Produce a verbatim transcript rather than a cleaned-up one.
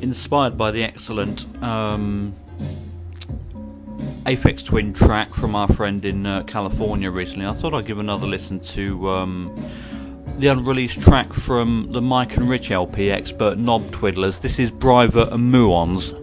inspired by the excellent um, Aphex Twin track from our friend in uh, California recently, I thought I'd give another listen to um, the unreleased track from the Mike and Rich L P, Expert Knob Twiddlers. This is Briver and Muons.